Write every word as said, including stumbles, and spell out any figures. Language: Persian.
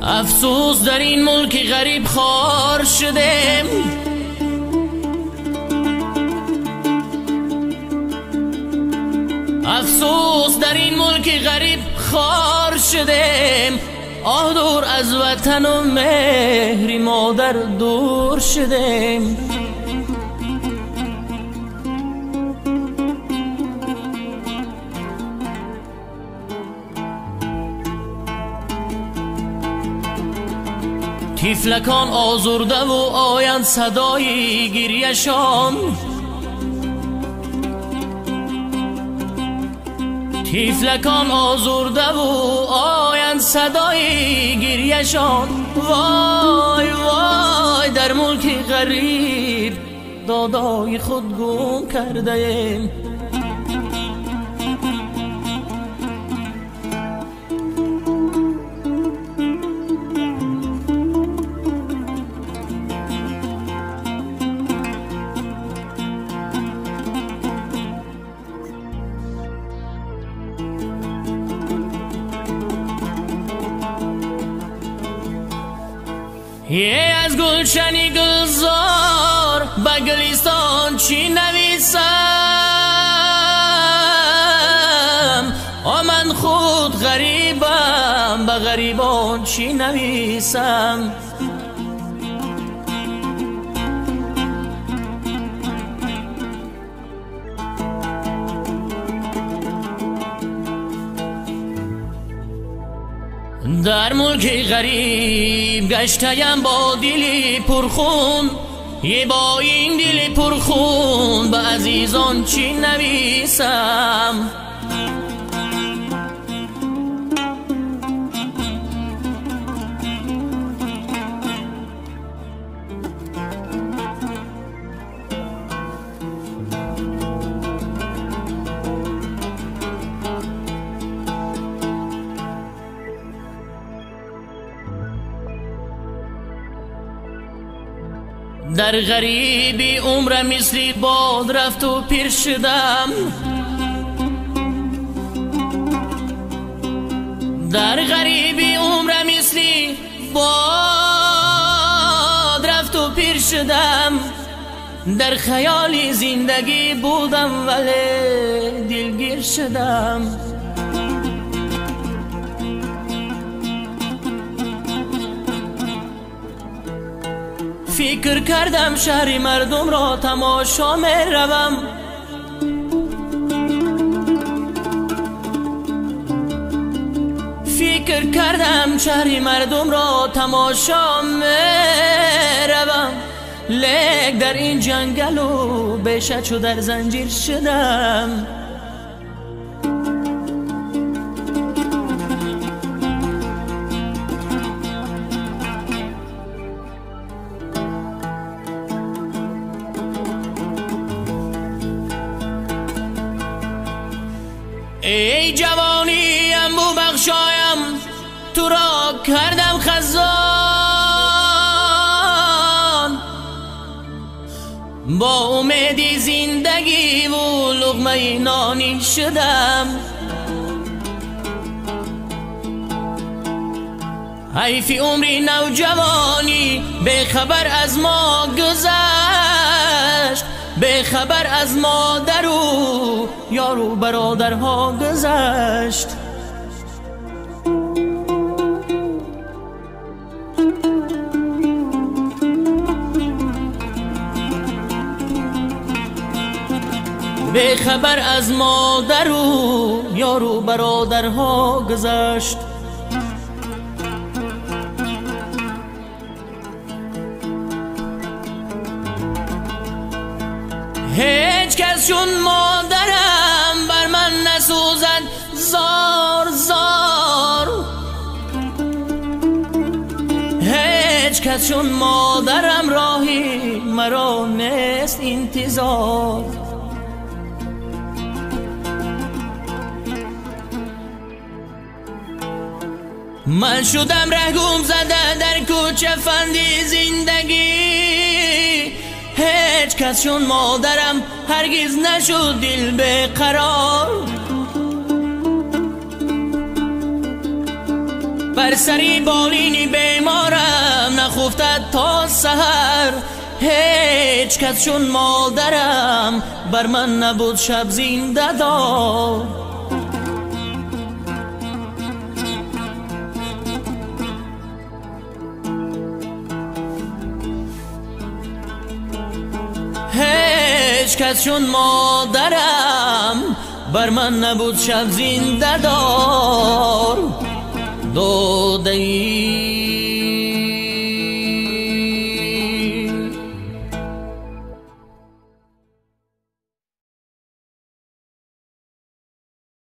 افسوس در این ملک غریب خوار شدیم، افسوس در این ملک غریب خوار شدیم. آه دور از وطن و مهری مادر دور شدیم. طفلکان آزرده و آیند صدای گریه‌شان، طفلکان آزرده و آیند صدای گریه‌شان. وای وای در ملک غریب دادای خود گم کرده ایم. یه از گلشنی گلزار به گلستان چی نویسم؟ آ من خود غریبم به غریبان چی نویسم؟ در ملک غریب گشتیم با دلی پرخون، یه با این دل پرخون به عزیزان چی نویسم؟ در غریبی عمر مثلی باد رفت و پیر شدم، در غریبی عمر مثلی باد رفت و پیر شدم. در خیالی زندگی بودم ولی دلگیر شدم. فکر کردم شهر مردم را تماشا می روم، فکر کردم شهر مردم را تماشا می روم، لیک در این جنگل و بیشه چو در زنجیر شدم. ای جوانیم بو بخشایم تو را کردم خزان، با امیدی زندگی و لقمه نانی شدم. حیف عمری نوجوانی به خبر از ما گذشت، به خبر از مادر و یار و برادرها گذشت. به خبر از مادر و یار و برادرها گذشت. هیچ کس چون مادرم بر من نسوزد زار زار، هیچ کس چون مادرم راهی مرا نیست انتظار. من شدم ره گم زده در کوچه فندی زندگی، هیچ کس چون مادرم هرگز نشد دل به قرار. بر سری بالینی بیمارم نخفتد تا سحر. هیچ کس چون مادرم بر من نبود شب زنده دار. هیچ کس چون مادرم بر من نبود شب زنده دار. داده ای